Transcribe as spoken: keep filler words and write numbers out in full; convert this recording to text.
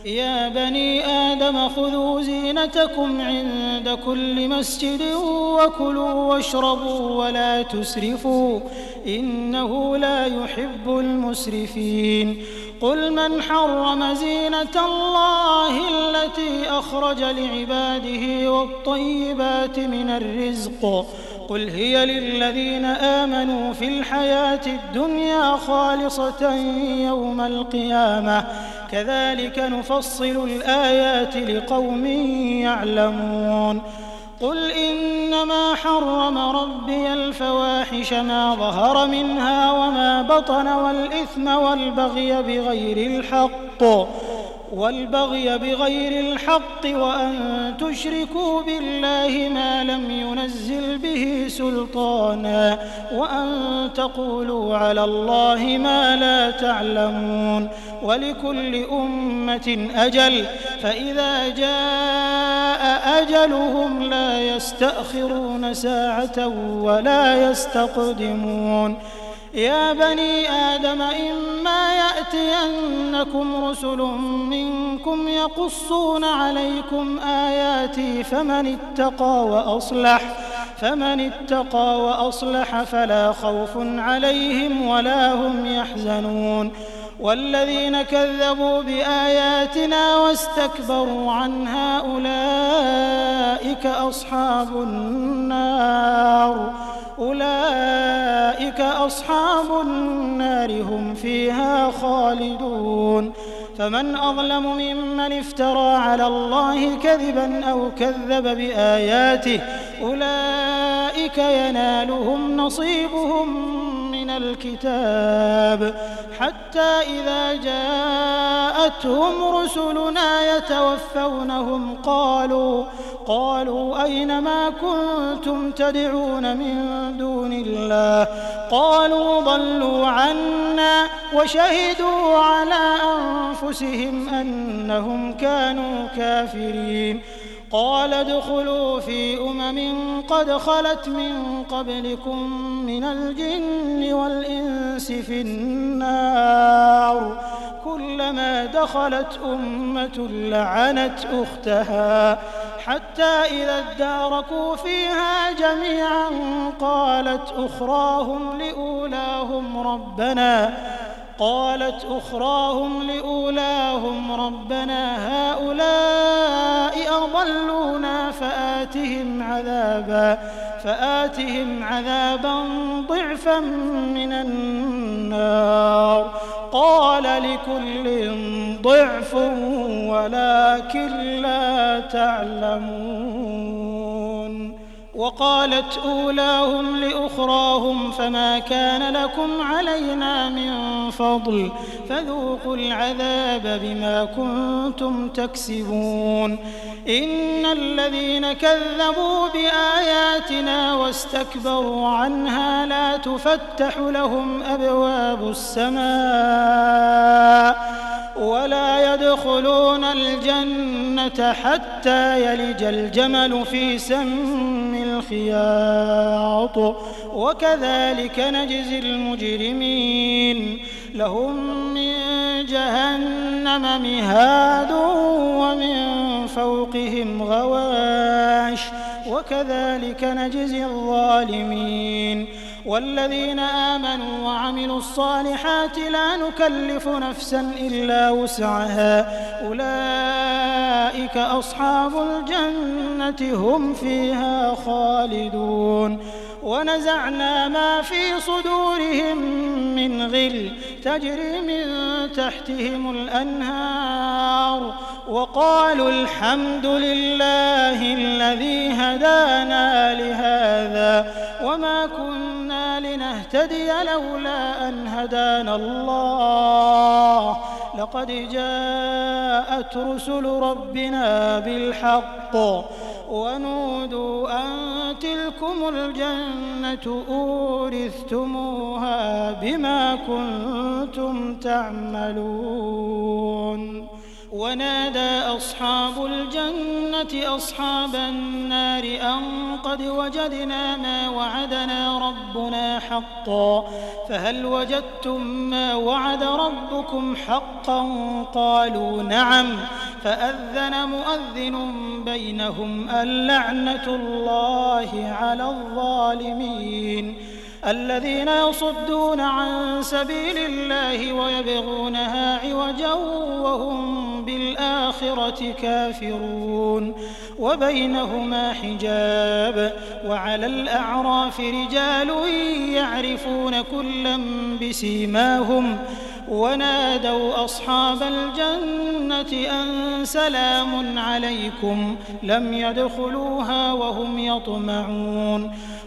يا بني آدم خذوا زينتكم عند كل مسجد وكلوا واشربوا ولا تسرفوا إنه لا يحب المسرفين قل من حرم زينة الله التي أخرج لعباده والطيبات من الرزق قل هي للذين آمنوا في الحياة الدنيا خالصة يوم القيامة كذلك نفصل الآيات لقوم يعلمون قل إنما حرم ربي الفواحش ما ظهر منها وما بطن والإثم والبغي بغير الحق والبغي بغير الحق وأن تشركوا بالله ما لم ينزل به سلطانا وأن تقولوا على الله ما لا تعلمون ولكل أمة أجل فإذا جاء أجلهم لا يستأخرون ساعة ولا يستقدمون يا بني آدم إما يأتينكم رسل منكم يقصون عليكم آياتي فمن اتقى وأصلح فمن اتقى وأصلح فلا خوف عليهم ولا هم يحزنون والذين كذبوا بآياتنا واستكبروا عنها أولئك أصحاب النار أولئك أصحاب النار هم فيها خالدون فمن أظلم ممن افترى على الله كذبا أو كذب بآياته أولئك ينالهم نصيبهم من الكتاب حتى إذا جاءتهم رسلنا يتوفونهم قالوا قالوا أين ما كنتم تدعون من دون الله قالوا ضلوا عنا وشهدوا على أنفسهم أنهم كانوا كافرين قال ادخلوا في أمم قد خلت من قبلكم من الجن والإنس في النار كلما دخلت أمة لعنت أختها حتى إذا اداركوا فيها جميعا قالت أخراهم لأولاهم ربنا قالت أخراهم لأولاهم ربنا هؤلاء أضلونا فآتهم عذابا فآتهم عذابا ضعفا من النار قال لكل ضعف ولكن لا تعلمون وقالت أولاهم لأخراهم فما كان لكم علينا من فضل فذوقوا العذاب بما كنتم تكسبون إن الذين كذبوا بآياتنا واستكبروا عنها لا تفتح لهم أبواب السماء ولا يدخلون الجنة حتى يلج الجمل في سم الخياط وكذلك نجزي المجرمين لهم من جهنم مهاد ومن فوقهم غواش وكذلك نجزي الظالمين والذين آمنوا وعملوا الصالحات لا نكلف نفسا إلا وسعها أولئك أصحاب الجنة هم فيها خالدون ونزعنا ما في صدورهم من غل تجري من تحتهم الأنهار وقالوا الحمد لله الذي هدانا لهذا وما كنا لنهتدي لولا أن هدانا الله لقد جاءت رسل ربنا بالحق ونودوا أن تلكم الجنة أورثتموها بما كنتم تعملون ونادى أصحاب الجنة أصحاب النار أن قد وجدنا ما وعدنا ربنا حقا فهل وجدتم ما وعد ربكم حقا حقا قالوا نعم فأذن مؤذن بينهم اللعنة الله على الظالمين الذين يصدون عن سبيل الله ويبغونها عوجا وهم بالآخرة كافرون وبينهما حجاب وعلى الأعراف رجال يعرفون كلا بسيماهم ونادوا أصحاب الجنة أن سلام عليكم لم يدخلوها وهم يطمعون